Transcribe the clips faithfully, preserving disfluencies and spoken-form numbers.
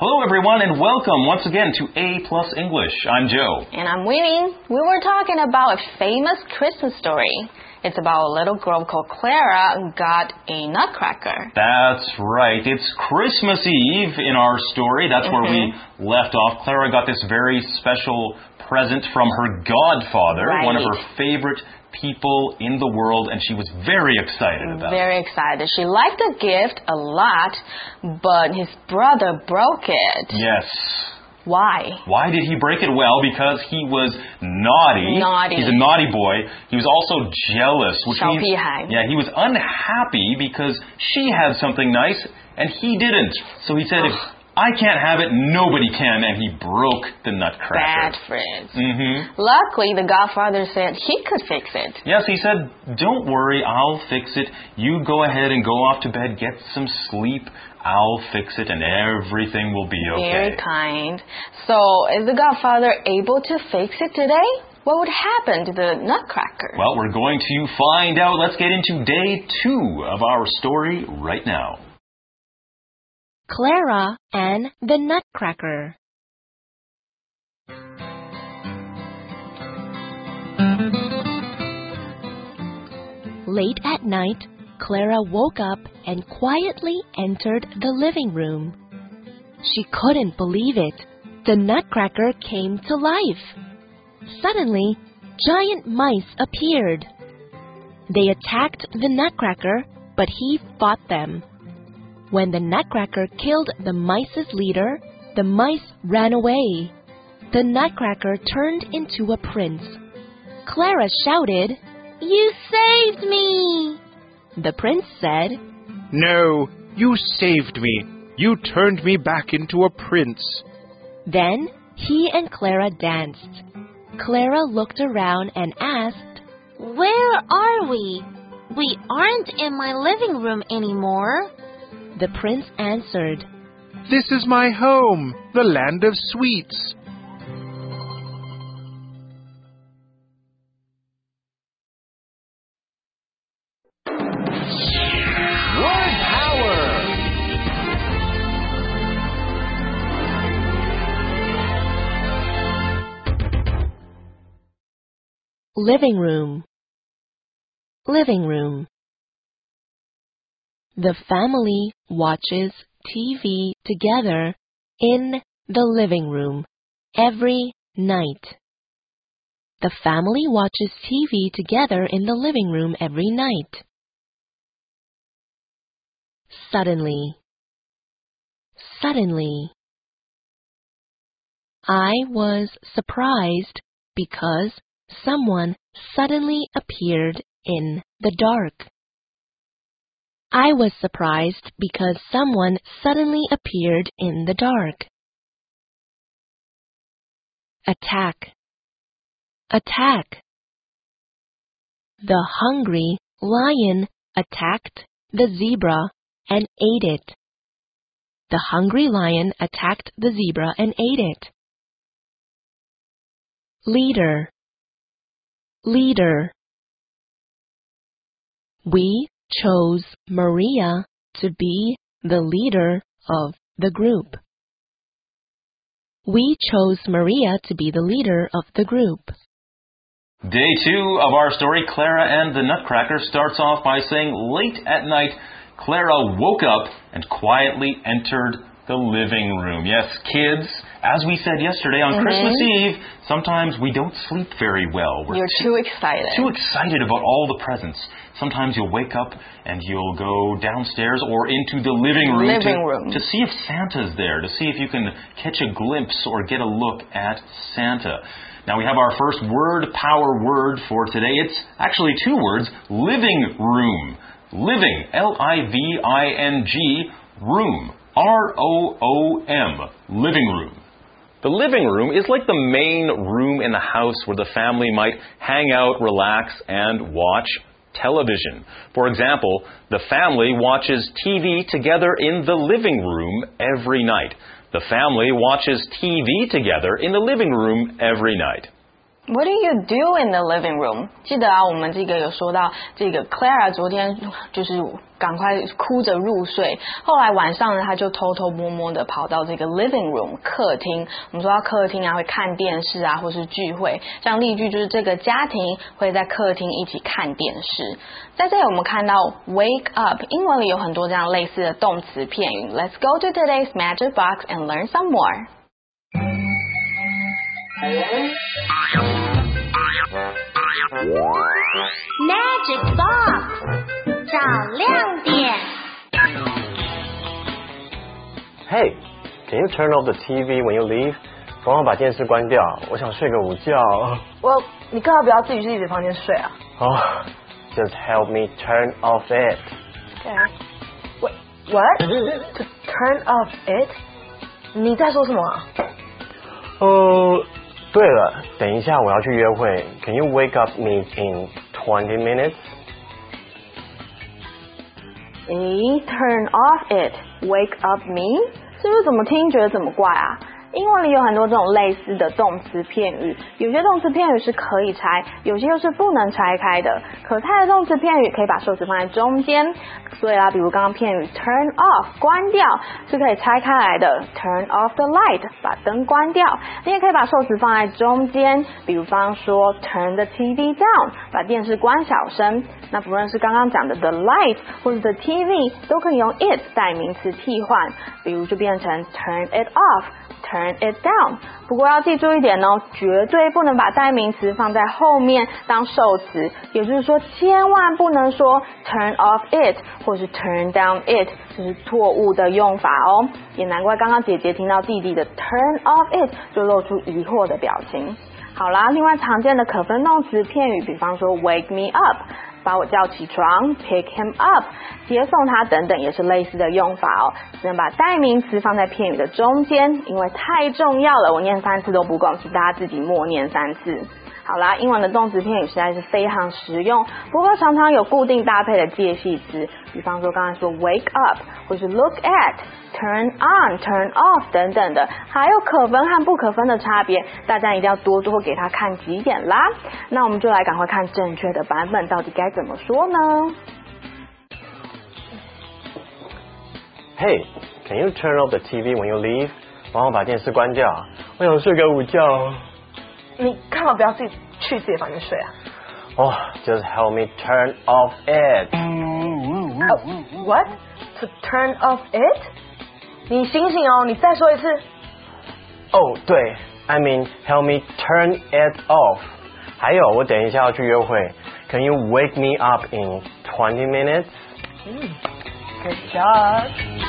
Hello everyone and welcome once again to A Plus English. I'm Joe. And I'm Winnie. We were talking about a famous Christmas story. It's about a little girl called Clara who got a nutcracker. That's right. It's Christmas Eve in our story. That's mm-hmm. where we left off. Clara got this very special present from her godfather, right. one of her favorite people in the world, and she was very excited about very it. Very excited. She liked the gift a lot, but his brother broke it. Yes. Why? Why did he break it? Well, because he was naughty. Naughty. He's a naughty boy. He was also jealous, which means, 小屁孩. yeah, he was unhappy because she had something nice and he didn't. So he said, if I can't have it, nobody can, and he broke the nutcracker. Bad friends. Mm-hmm. Luckily, the godfather said he could fix it. Yes, he said, don't worry, I'll fix it. You go ahead and go off to bed, get some sleep. I'll fix it, and everything will be okay. Very kind. So, is the godfather able to fix it today? What would happen to the nutcracker? Well, we're going to find out. Let's get into day two of our story right now. Clara and the Nutcracker. Late at night, Clara woke up and quietly entered the living room. She couldn't believe it. The Nutcracker came to life. Suddenly, giant mice appeared. They attacked the Nutcracker, but he fought them. When the Nutcracker killed the mice's leader, the mice ran away. The Nutcracker turned into a prince. Clara shouted, "You saved me!" The prince said, "No, you saved me. You turned me back into a prince." Then he and Clara danced. Clara looked around and asked, "Where are we? We aren't in my living room anymore." The prince answered, "This is my home, the land of sweets." Word power! Living room. Living room. The family watches T V together in the living room every night. The family watches T V together in the living room every night. Suddenly. Suddenly. I was surprised because someone suddenly appeared in the dark. I was surprised because someone suddenly appeared in the dark. Attack. Attack. The hungry lion attacked the zebra and ate it. The hungry lion attacked the zebra and ate it. Leader. Leader. We chose Maria to be the leader of the group. We chose Maria to be the leader of the group. Day two of our story, Clara and the Nutcracker, starts off by saying, late at night, Clara woke up and quietly entered the living room. Yes, kids, as we said yesterday on mm-hmm. Christmas Eve, sometimes we don't sleep very well. We're You're too excited. Too excited about all the presents. Sometimes you'll wake up and you'll go downstairs or into the living room, living to, room. to see if Santa's there, to see if you can catch a glimpse or get a look at Santa. Now we have our first word power word for today. It's actually two words, living room. Living, L I V I N G, room, R O O M, living room. The living room is like the main room in the house where the family might hang out, relax, and watch television. For example, the family watches T V together in the living room every night. The family watches T V together in the living room every night. What do you do in the living room? 记得啊，我们这个有说到这个 Clara 昨天就是赶快哭着入睡，后来晚上呢，她就偷偷摸摸的跑到这个 living room 客厅。我们说到客厅啊，会看电视啊，或是聚会。像例句就是这个家庭会在客厅一起看电视。在这里我们看到 wake up， 英文里有很多这样类似的动词片语。Let's go to today's magic box and learn some more. Magic box 找亮点。 Hey, can you turn off the T V when you leave? 帮我把电视关掉，我想睡个午觉。 我，你干嘛不要自己去自己的房间睡啊？ 哦、oh, just help me turn off it. Okay. What? What? To turn off it? 你在说什么啊？ 哦、uh, 对了，等一下我要去约会。Can you wake up me in twenty minutes? 诶 ，turn off it, wake up me， 是不是怎么听觉得怎么怪啊？英文里有很多这种类似的动词片语，有些动词片语是可以拆，有些又是不能拆开的。可拆的动词片语可以把受词放在中间，所以啦，比如刚刚片语 turn off 关掉是可以拆开来的 ，turn off the light 把灯关掉。你也可以把受词放在中间，比如方说 turn the T V down 把电视关小声。那不论是刚刚讲的 the light 或者 the T V 都可以用 it 代名词替换，比如就变成 turn it off。Turn it down， 不过要记住一点哦，绝对不能把代名词放在后面当受词，也就是说千万不能说 turn off it 或是 turn down it， 这是错误的用法哦。也难怪刚刚姐姐听到弟弟的 turn off it 就露出疑惑的表情。好啦，另外常见的可分动词片语，比方说 wake me up， 把我叫起床 pick him up， 接送他等等，也是类似的用法哦。只能把代名词放在片语的中间，因为太重要了，我念三次都不够，请大家自己默念三次。好啦，英文的动词片语实在是非常实用，不过常常有固定搭配的介系词，比方说刚才说 wake up 或是 look at、turn on、turn off 等等的，还有可分和不可分的差别，大家一定要多多给他看几眼啦。那我们就来赶快看正确的版本到底该怎么说呢？ Hey, can you turn off the T V when you leave? 帮我把电视关掉，我想睡个午觉。 你干嘛不要自己去自己的房间睡啊？ 哦、oh, just help me turn off it. Oh, what? To turn off it? 你醒醒哦，你再说一次。 哦、oh, 对 I mean help me turn it off. 还有我等一下要去约会 Can you wake me up in twenty minutes? Mm, good job.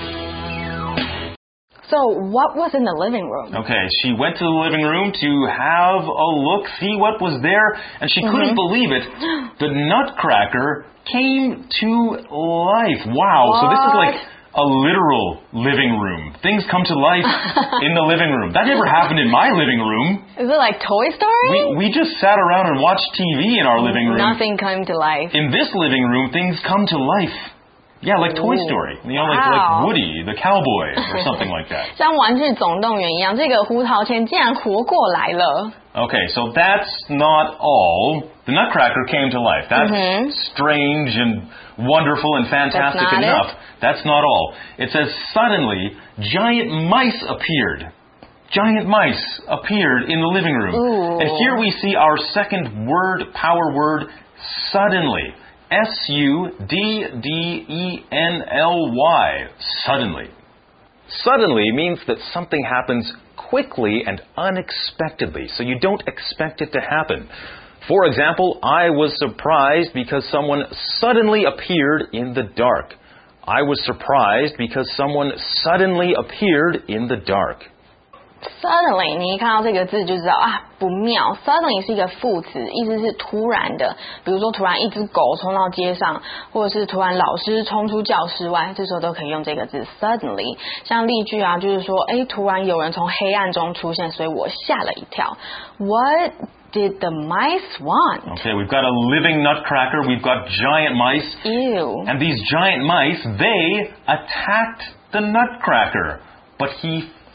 So, what was in the living room? Okay, she went to the living room to have a look, see what was there, and she mm-hmm. couldn't believe it. The Nutcracker came to life. Wow, what? So this is like a literal living room. Things come to life in the living room. That never happened in my living room. Is it like Toy Story? We, we just sat around and watched T V in our living room. Nothing came to life. In this living room, things come to life. Yeah, like Toy Story. You know, like, wow. like Woody, the cowboy, or something like that. 像玩具总动员一样，这个胡桃钳竟然活过来了。 Okay, so that's not all. The Nutcracker came to life. That's mm-hmm. strange and wonderful and fantastic that's enough. It. That's not all. It says suddenly giant mice appeared. Giant mice appeared in the living room. Ooh. And here we see our second word, power word, suddenly. S U D D E N L Y. Suddenly. Suddenly means that something happens quickly and unexpectedly, so you don't expect it to happen. For example, I was surprised because someone suddenly appeared in the dark. I was surprised because someone suddenly appeared in the dark. Suddenly, 你一看到这个字就知道啊不妙。Suddenly 是一个副词，意思是突然的。比如说突然一只狗冲到街上，或者是突然老师冲出教室外，这时候都可以用这个字 suddenly。像例句啊，就是说，哎，突然有人从黑暗中出现，所以我吓了一跳。What did the mice want? Okay, we've got a living nutcracker. We've got giant mice. Ew. And these giant mice, they attacked the nutcracker. But he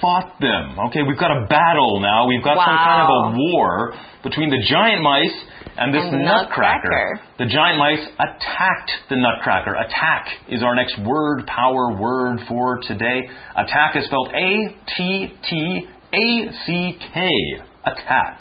fought them. Okay, we've got a battle now. We've got wow. some kind of a war between the giant mice and this and the nutcracker. nutcracker. The giant mice attacked the nutcracker. Attack is our next word power word for today. Attack is spelled A T T A C K. Attack.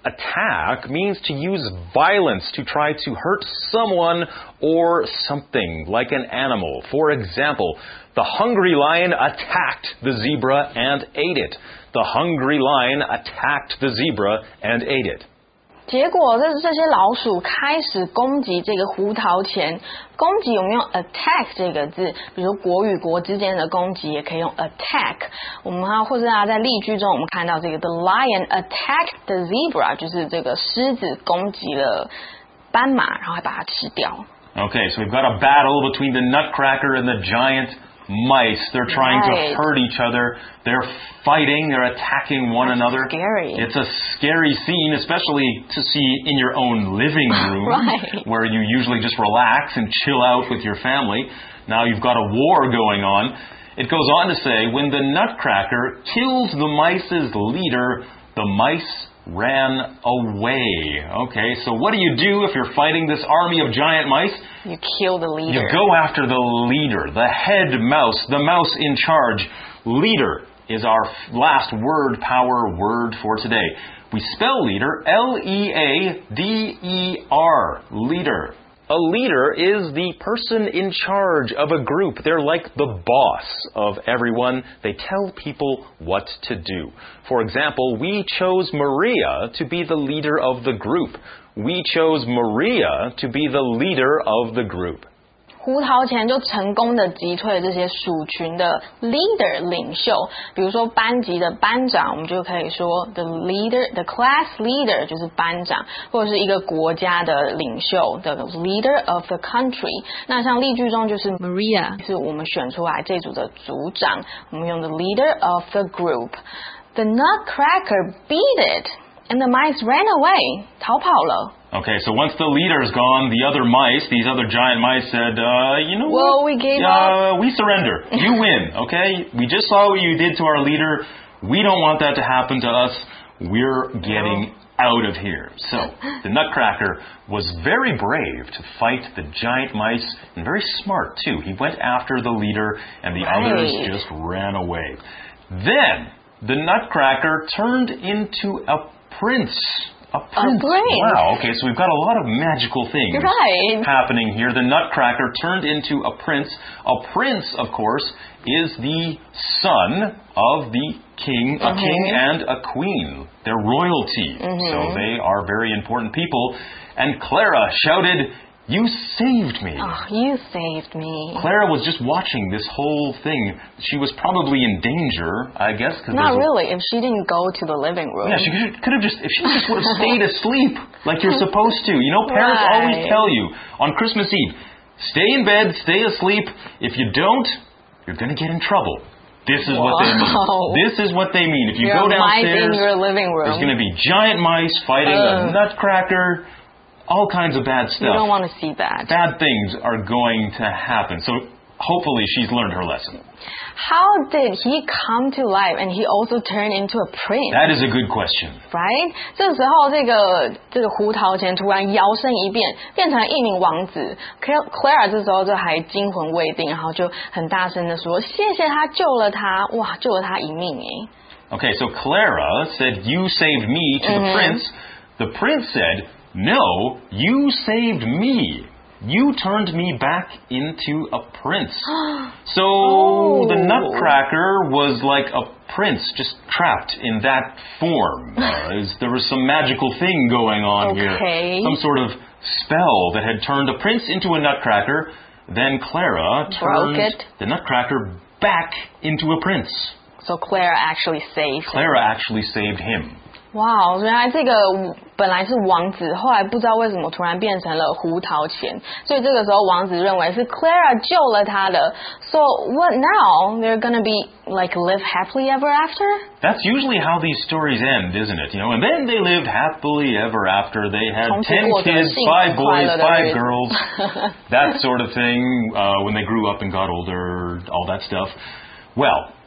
Attack means to use violence to try to hurt someone or something, like an animal. For example, the hungry lion attacked the zebra and ate it. The hungry lion attacked the zebra and ate it. 结果这这些老鼠开始攻击这个胡桃钳，攻击我们用 attack 这个字，比如国与国之间的攻击也可以用 attack。我们还或者啊在例句中我们看到这个 the lion attacked the zebra， 就是这个狮子攻击了斑马，然后还把它吃掉。 Okay, so we've got a battle between the nutcracker and the giant mice. They're trying right. to hurt each other. They're fighting. They're attacking one That's another. Scary. It's a scary scene, especially to see in your own living room, right. where you usually just relax and chill out with your family. Now you've got a war going on. It goes on to say, when the nutcracker kills the mice's leader, the mice ran away. Okay, so what do you do if you're fighting this army of giant mice? You kill the leader. You go after the leader, the head mouse, the mouse in charge. Leader is our last word power word for today. We spell leader L E A D E R, leader. A leader is the person in charge of a group. They're like the boss of everyone. They tell people what to do. For example, we chose Maria to be the leader of the group. We chose Maria to be the leader of the group. 胡桃钳就成功的击退了这些鼠群的 leader 领袖，比如说班级的班长，我们就可以说 the leader, the class leader 就是班长，或者是一个国家的领袖 the leader of the country。那像例句中就是 Maria 是我们选出来这组的组长，我们用 the leader of the group. The nutcracker beat it and the mice ran away. 逃跑了。 Okay, so once the leader's gone, the other mice, these other giant mice said, uh, you know well, what? we gave uh, up. We surrender. You win, okay? We just saw what you did to our leader. We don't want that to happen to us. We're getting out of here. So, the nutcracker was very brave to fight the giant mice, and very smart, too. He went after the leader, and the right. others just ran away. Then, the nutcracker turned into a prince. A prince. A prince. Wow, okay, so we've got a lot of magical things right. happening here. The nutcracker turned into a prince. A prince, of course, is the son of the king, mm-hmm. a king and a queen. They're royalty, mm-hmm. so they are very important people. And Clara shouted, "You saved me." Oh, you saved me. Clara was just watching this whole thing. She was probably in danger, I guess. Cause Not a, really, if she didn't go to the living room. Yeah, she could, could have just, if she just would have stayed asleep like you're supposed to. You know, parents right. always tell you on Christmas Eve, stay in bed, stay asleep. If you don't, you're going to get in trouble. This is Whoa. what they mean. This is what they mean. If you You're go downstairs, in your living room. there's going to be giant mice fighting uh. a nutcracker. All kinds of bad stuff. You don't want to see that. Bad things are going to happen. So hopefully she's learned her lesson. How did he come to life and he also turned into a prince? That is a good question. Right? 这时候这个这个胡桃钳突然摇身一变，变成一名王子。Clara 这时候就还惊魂未定，然后就很大声的说：“谢谢他救了他，哇，救了他一命哎。” Okay, so Clara said, "You saved me" to mm-hmm. the prince. The prince said, "No, you saved me. You turned me back into a prince." So oh. the nutcracker was like a prince, just trapped in that form. Uh, is, there was some magical thing going on okay. here. Some sort of spell that had turned a prince into a nutcracker. Then Clara turned it. the nutcracker back into a prince. So Clara actually saved Clara him. actually saved him. 哇，原来这个本来是王子，后来不知道为什么突然变成了胡桃钳，所以这个时候王子认为是 Clara 救了他的。So what now? They're gonna be like live happily ever after? That's usually how these stories end, isn't it? You know, and then they lived happily ever after. They had ten kids, five boys, five girls, that sort of thing. Uh, when they grew up and got older, all that stuff. Well,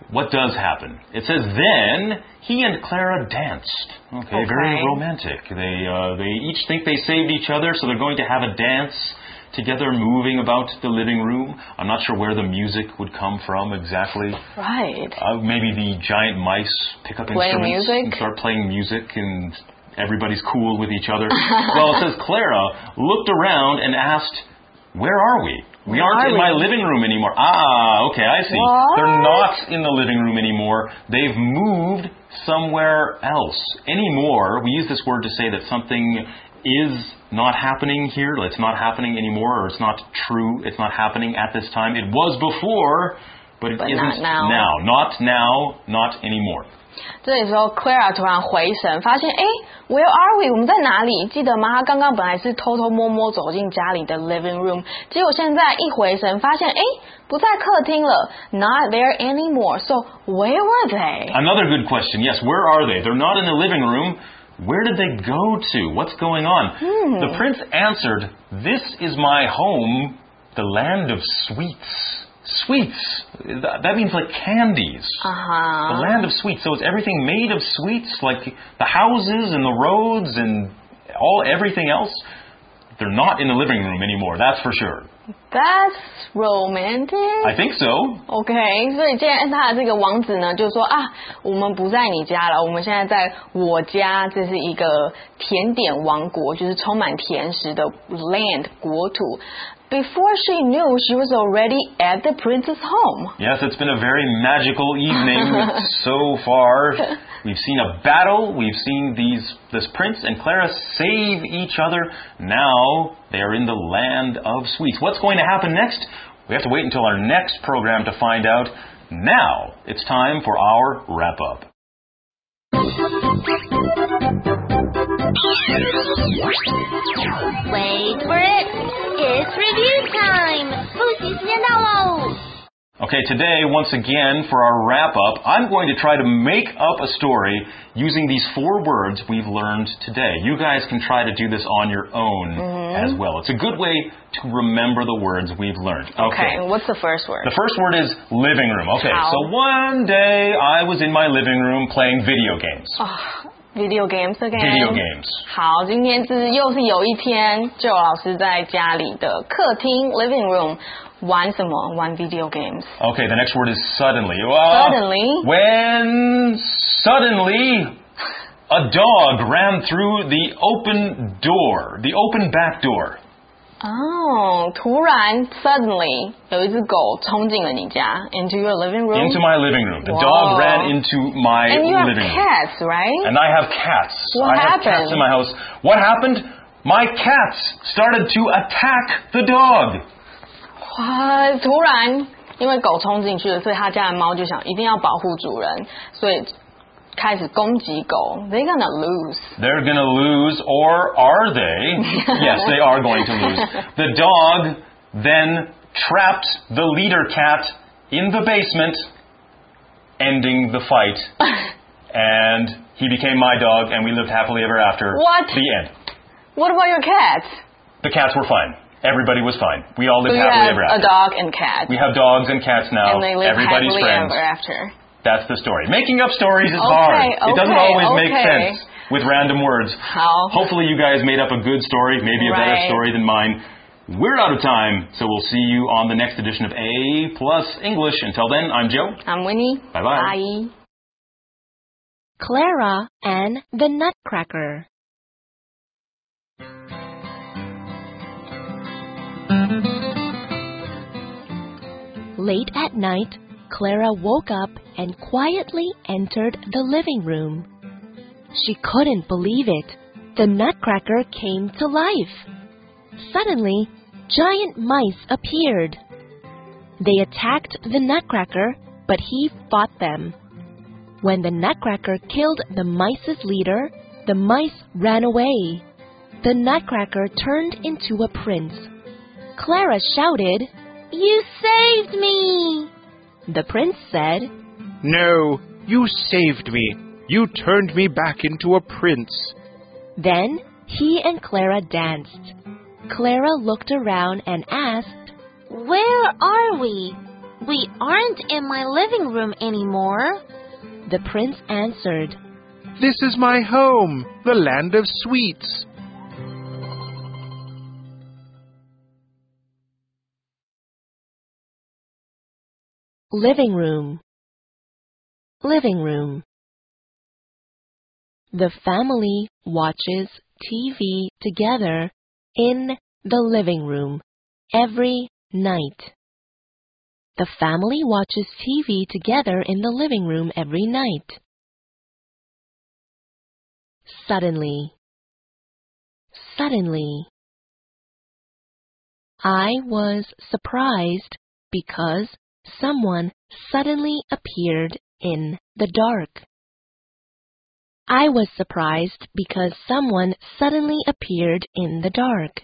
what does happen? It says, then he and Clara danced. Okay, Okay. very romantic. They, uh, they each think they saved each other, so they're going to have a dance together, moving about the living room. I'm not sure where the music would come from exactly. Right. Uh, maybe the giant mice pick up Playing instruments music? and start playing music, and everybody's cool with each other. Well, it says Clara looked around and asked, where are we? We Where aren't are in we? my living room anymore. Ah, okay, I see. What? They're not in the living room anymore. They've moved somewhere else. Anymore, we use this word to say that something is not happening here. It's not happening anymore, or it's not true. It's not happening at this time. It was before, but it But isn't not now. Not now, not anymore. 这里时候 Clara 突然回神，发现哎 ，Where are we？ 我们在哪里？记得吗？她刚刚本来是偷偷摸摸走进家里的 living room， 结果现在一回神，发现哎，不在客厅了 ，Not there anymore. So where were they? Another good question. Yes, where are they? They're not in the living room. Where did they go to? What's going on? Hmm. The prince answered, this is my home, the land of sweets. Sweets. That means like candies. Uh-huh. The land of sweets. So it's everything made of sweets, like the houses and the roads and all everything else. They're not in the living room anymore, that's for sure. That's romantic. I think so. OK， 所以现在他的这个王子呢，就说啊，我们不在你家了，我们现在在我家，这是一个甜点王国，就是充满甜食的 land 国土。Before she knew, she was already at the prince's home. Yes, it's been a very magical evening so far. We've seen a battle. We've seen these this prince and Clara save each other. Now they are in the land of sweets. What's going to happen next? We have to wait until our next program to find out. Now it's time for our wrap-up. Wait for it. It's review time. 复习时间到喽。 Okay, today, once again, for our wrap-up, I'm going to try to make up a story using these four words we've learned today. You guys can try to do this on your own Mm-hmm. as well. It's a good way to remember the words we've learned. Okay, what's the first word? The first word is living room. Okay, How? so one day I was in my living room playing video games. Oh, video games again. Video games. 好，今天是又是有一天，就老师在家里的客厅 living room 玩什么？玩 video games. Okay, the next word is suddenly. Uh, Suddenly? When suddenly a dog ran through the open door, the open back door. 哦，突然 suddenly 有一只狗冲进了你家 into your living room. Into my living room. The Whoa. dog ran into my And you have living room. cats, right? And I have cats. What I have happened? cats in my house. What happened? My cats started to attack the dog. 哇，突然因为狗冲进去了，所以他家的猫就想一定要保护主人，所以开始攻击狗。They're gonna lose. They're going to lose, or are they? Yes, they are going to lose. The dog then trapped the leader cat in the basement, ending the fight. And he became my dog, and we lived happily ever after. What? The end. What about your cats? The cats were fine. Everybody was fine. We all lived So you happily have ever a after. dog and cat. We have dogs and cats now. And they live Everybody's happily friends. ever after. That's the story. Making up stories is Okay, hard. It doesn't okay, always make okay. sense with random words. How? Hopefully you guys made up a good story, maybe a better Right. story than mine. We're out of time, so we'll see you on the next edition of A Plus English. Until then, I'm Joe. I'm Winnie. Bye-bye. Bye. Clara and the Nutcracker. Late at night, Clara woke up and quietly entered the living room. She couldn't believe it. The Nutcracker came to life. Suddenly, giant mice appeared. They attacked the Nutcracker, but he fought them. When the Nutcracker killed the mice's leader, the mice ran away. The Nutcracker turned into a prince. Clara shouted, You saved me! The prince said, No, you saved me. You turned me back into a prince. Then he and Clara danced. Clara looked around and asked, Where are we? We aren't in my living room anymore. The prince answered. This is my home, the land of sweets. Living room. Living room. The family watches T V together in the living room every night. The family watches T V together in the living room every night. Suddenly. Suddenly. I was surprised because someone suddenly appeared in the dark. I was surprised because someone suddenly appeared in the dark.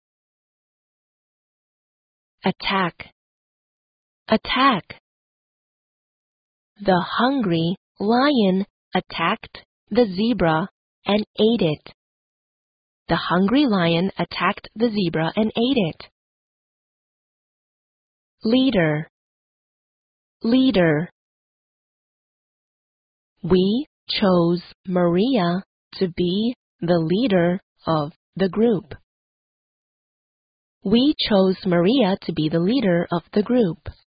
Attack. Attack. The hungry lion attacked the zebra and ate it. The hungry lion attacked the zebra and ate it. Leader. Leader. We chose Maria to be the leader of the group. We chose Maria to be the leader of the group.